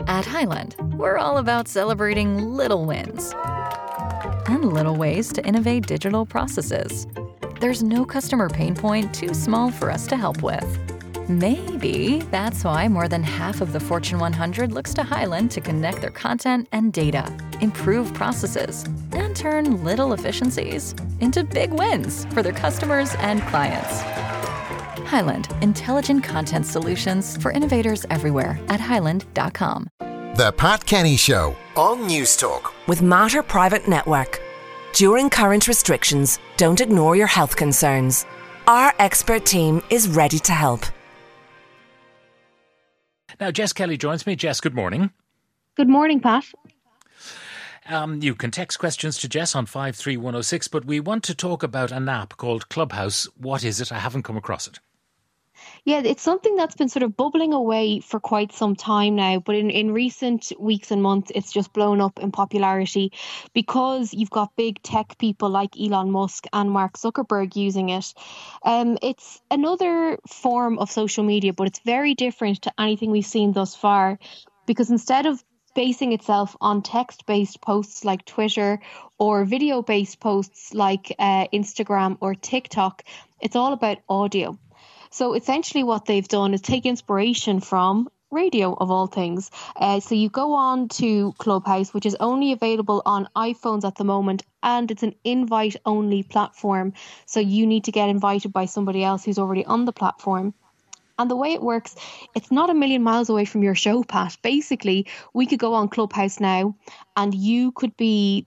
At Highland, we're all about celebrating little wins and little ways to innovate digital processes. There's no customer pain point too small for us to help with. Maybe that's why more than half of the Fortune 100 looks to Highland to connect their content and data, improve processes, and turn little efficiencies into big wins for their customers and clients. Highland, intelligent content solutions for innovators everywhere at highland.com. The Pat Kenny Show on News Talk. With Mater Private Network. During current restrictions, don't ignore your health concerns. Our expert team is ready to help. Now, Jess Kelly joins me. Jess, good morning. Good morning, Pat. You can text questions to Jess on 53106, but we want to talk about an app called Clubhouse. What is it? I haven't come across it. Yeah, it's something that's been sort of bubbling away for quite some time now, but in recent weeks and months, it's just blown up in popularity because you've got big tech people like Elon Musk and Mark Zuckerberg using it. It's another form of social media, but it's very different to anything we've seen thus far because instead of basing itself on text-based posts like Twitter or video-based posts like Instagram or TikTok, it's all about audio. So essentially what they've done is take inspiration from radio, of all things. So you go on to Clubhouse, which is only available on iPhones at the moment, and it's an invite-only platform. So you need to get invited by somebody else who's already on the platform. And the way it works, it's not a million miles away from your show, Pat. Basically, we could go on Clubhouse now and you could be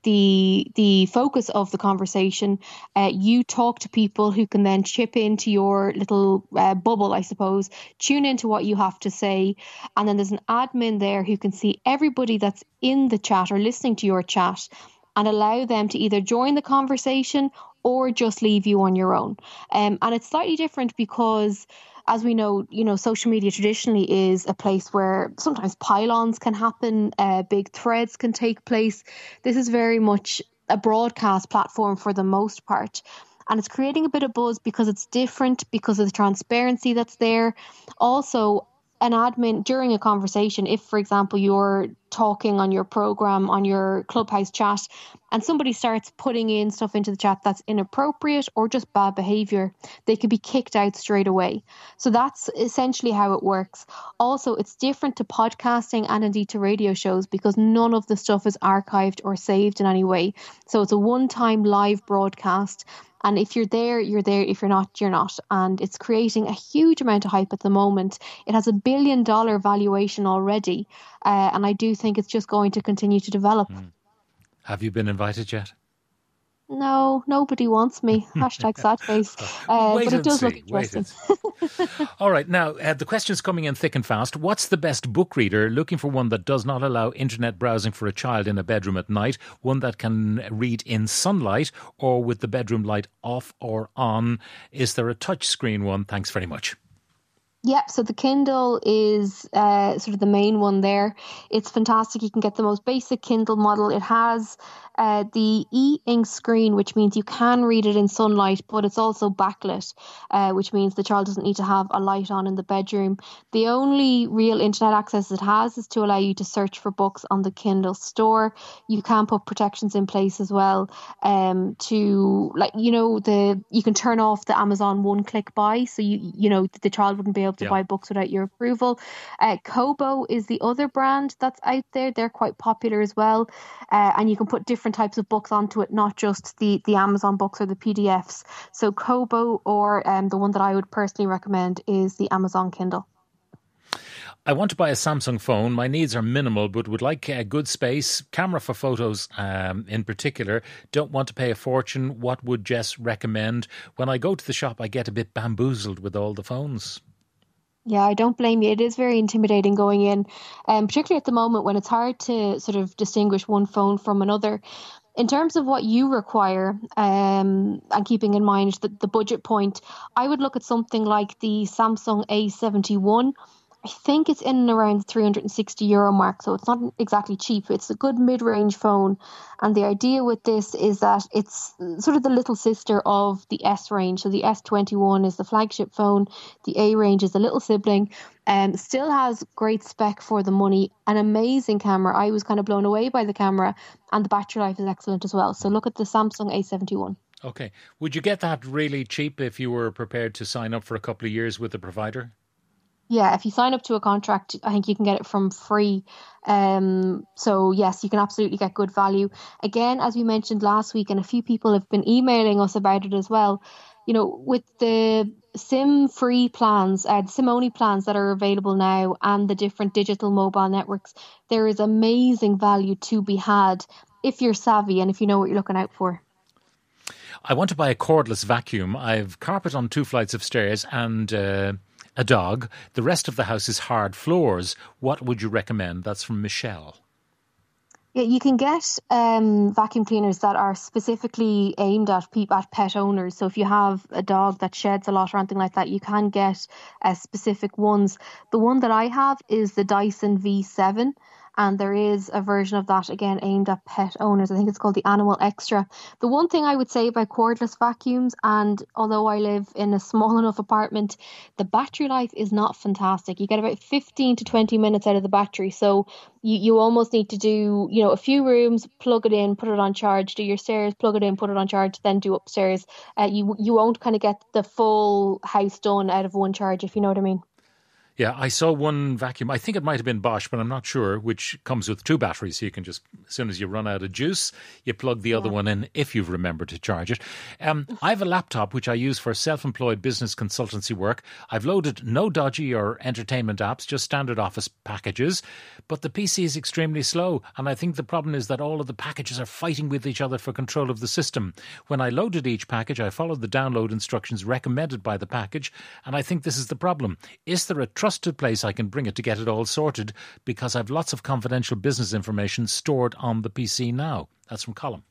the focus of the conversation. You talk to people who can then chip into your little bubble, I suppose, tune into what you have to say. And then there's an admin there who can see everybody that's in the chat or listening to your chat and allow them to either join the conversation or just leave you on your own. And it's slightly different because, as we know, social media traditionally is a place where sometimes pylons can happen, big threads can take place. This is very much a broadcast platform for the most part. And it's creating a bit of buzz because it's different, because of the transparency that's there. Also, an admin during a conversation, if, for example, you're talking on your program, on your Clubhouse chat, and somebody starts putting in stuff into the chat that's inappropriate or just bad behavior, they could be kicked out straight away. So that's essentially how it works. Also, it's different to podcasting and indeed to radio shows because none of the stuff is archived or saved in any way. So it's a one-time live broadcast. And if you're there, you're there. If you're not, you're not. And it's creating a huge amount of hype at the moment. It has $1 billion valuation already. And I do think it's just going to continue to develop. Have you been invited yet? No, nobody wants me. Hashtag sad face. But it does look interesting. All right. Now, the question's coming in thick and fast. What's the best book reader looking for one that does not allow internet browsing for a child in a bedroom at night, one that can read in sunlight or with the bedroom light off or on? Is there a touch screen one? Thanks very much. Yep, so the Kindle is sort of the main one there. It's fantastic. You can get the most basic Kindle model. It has the e-ink screen, which means you can read it in sunlight, but it's also backlit, which means the child doesn't need to have a light on in the bedroom. The only real internet access it has is to allow you to search for books on the Kindle store. You can put protections in place as well to, like, you can turn off the Amazon one-click buy, so the child wouldn't be able to buy books without your approval. Kobo is the other brand that's out there. They're quite popular as well, and you can put different types of books onto it, not just the Amazon books or the PDFs. So Kobo, or the one that I would personally recommend, is the Amazon Kindle. I want to buy a Samsung phone. My needs are minimal, but would like a good space, camera for photos in particular. Don't want to pay a fortune. What would Jess recommend? When I go to the shop, I get a bit bamboozled with all the phones. Yeah, I don't blame you. It is very intimidating going in, particularly at the moment when it's hard to sort of distinguish one phone from another. In terms of what you require, and keeping in mind the budget point, I would look at something like the Samsung A71. I think it's in and around the €360 mark, so it's not exactly cheap. It's a good mid-range phone, and the idea with this is that it's sort of the little sister of the S range. So the S21 is the flagship phone, the A range is the little sibling. Still has great spec for the money, an amazing camera. I was kind of blown away by the camera, and the battery life is excellent as well. So look at the Samsung A71. Okay. Would you get that really cheap if you were prepared to sign up for a couple of years with the provider? Yeah, if you sign up to a contract, I think you can get it from free. So yes, you can absolutely get good value. Again, as we mentioned last week, and a few people have been emailing us about it as well, you know, with the SIM-free plans, the SIM-only plans that are available now and the different digital mobile networks, there is amazing value to be had if you're savvy and if you know what you're looking out for. I want to buy a cordless vacuum. I've carpet on 2 flights of stairs and a dog. The rest of the house is hard floors. What would you recommend? That's from Michelle. Yeah, you can get vacuum cleaners that are specifically aimed at pet owners. So if you have a dog that sheds a lot or anything like that, you can get specific ones. The one that I have is the Dyson V7. And there is a version of that, again, aimed at pet owners. I think it's called the Animal Extra. The one thing I would say about cordless vacuums, and although I live in a small enough apartment, the battery life is not fantastic. You get about 15 to 20 minutes out of the battery. So you almost need to do, you know, a few rooms, plug it in, put it on charge, do your stairs, plug it in, put it on charge, then do upstairs. You won't kind of get the full house done out of one charge, if you know what I mean. Yeah, I saw one vacuum, I think it might have been Bosch, but I'm not sure, which comes with 2 batteries. So you can just, as soon as you run out of juice, you plug the other one in if you've remembered to charge it. I have a laptop which I use for self-employed business consultancy work. I've loaded no dodgy or entertainment apps, just standard Office packages. But the PC is extremely slow. And I think the problem is that all of the packages are fighting with each other for control of the system. When I loaded each package, I followed the download instructions recommended by the package. And I think this is the problem. Is there a trusted place I can bring it to get it all sorted, because I've lots of confidential business information stored on the PC now? That's from Colin.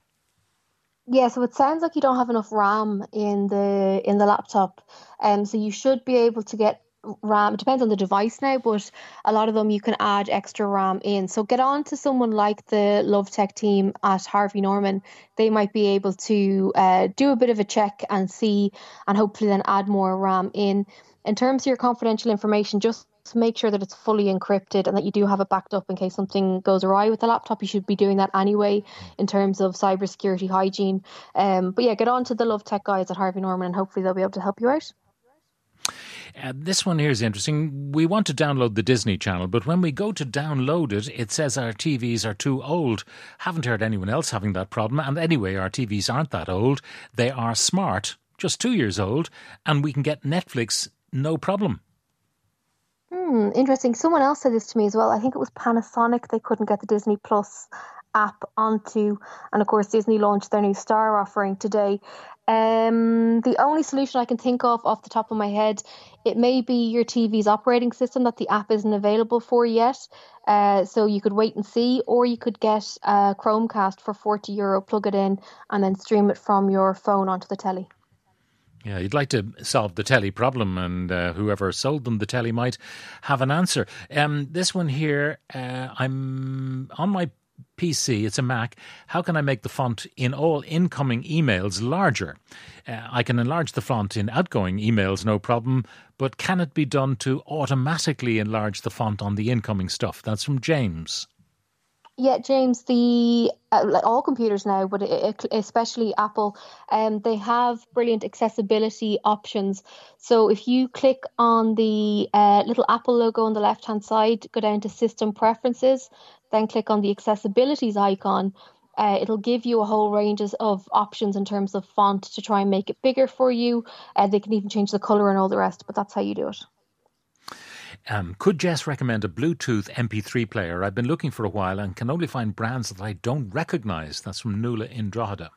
Yeah, so it sounds like you don't have enough RAM in the laptop, so you should be able to get RAM. It depends on the device now, but a lot of them you can add extra RAM in. So get on to someone like the LoveTech team at Harvey Norman. They might be able to do a bit of a check and see, and hopefully then add more RAM in. In terms of your confidential information, just make sure that it's fully encrypted and that you do have it backed up in case something goes awry with the laptop. You should be doing that anyway in terms of cybersecurity hygiene. But yeah, get on to the LoveTech guys at Harvey Norman and hopefully they'll be able to help you out. This one here is interesting. We want to download the Disney Channel, but when we go to download it, it says our TVs are too old. Haven't heard anyone else having that problem. And anyway, our TVs aren't that old. They are smart, just 2 years old, and we can get Netflix no problem. Interesting. Someone else said this to me as well. I think it was Panasonic. They couldn't get the Disney Plus app onto, and of course Disney launched their new Star offering today. The only solution I can think of off the top of my head, it may be your TV's operating system that the app isn't available for yet. So you could wait and see, or you could get a Chromecast for €40, plug it in, and then stream it from your phone onto the telly. Yeah, you'd like to solve the telly problem, and whoever sold them the telly might have an answer. This one here, I'm on my PC, it's a Mac. How can I make the font in all incoming emails larger? I can enlarge the font in outgoing emails, no problem, but can it be done to automatically enlarge the font on the incoming stuff? That's from James. Yeah, James, like all computers now, but especially Apple, they have brilliant accessibility options. So if you click on the little Apple logo on the left-hand side, go down to System Preferences, then click on the Accessibilities icon, it'll give you a whole range of options in terms of font to try and make it bigger for you. They can even change the colour and all the rest, but that's how you do it. Could Jess recommend a Bluetooth MP3 player? I've been looking for a while and can only find brands that I don't recognise. That's from Nuala in Drogheda.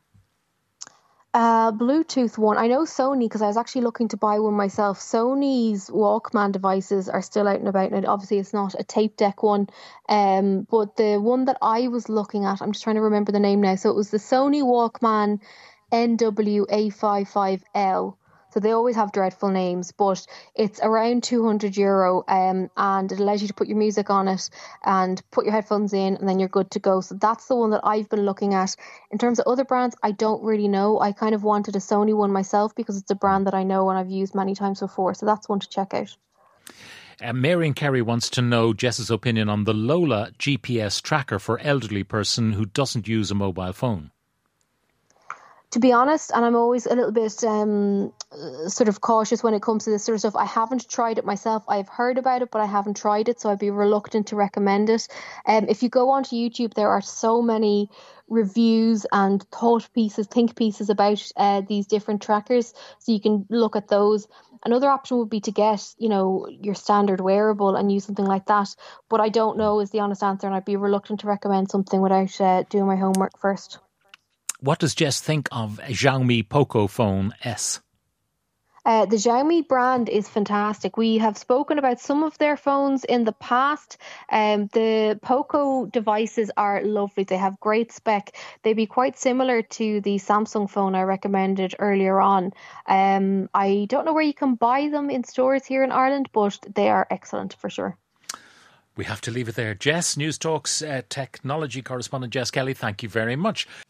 Bluetooth one. I know Sony, because I was actually looking to buy one myself. Sony's Walkman devices are still out and about. And obviously it's not a tape deck one. But the one that I was looking at, I'm just trying to remember the name now. So it was the Sony Walkman NW-A55L. So they always have dreadful names, but it's around €200, and it allows you to put your music on it and put your headphones in, and then you're good to go. So that's the one that I've been looking at. In terms of other brands, I don't really know. I kind of wanted a Sony one myself because it's a brand that I know and I've used many times before. So that's one to check out. Marion Kerry wants to know Jess's opinion on the Lola GPS tracker for elderly person who doesn't use a mobile phone. To be honest, and I'm always a little bit sort of cautious when it comes to this sort of stuff, I haven't tried it myself. I've heard about it, but I haven't tried it, so I'd be reluctant to recommend it. If you go onto YouTube, there are so many reviews and think pieces about these different trackers, so you can look at those. Another option would be to get, your standard wearable and use something like that. But I don't know is the honest answer, and I'd be reluctant to recommend something without doing my homework first. What does Jess think of Xiaomi Poco Phone S? The Xiaomi brand is fantastic. We have spoken about some of their phones in the past. The Poco devices are lovely. They have great spec. They'd be quite similar to the Samsung phone I recommended earlier on. I don't know where you can buy them in stores here in Ireland, but they are excellent for sure. We have to leave it there. Jess, News Talk's technology correspondent Jess Kelly, thank you very much.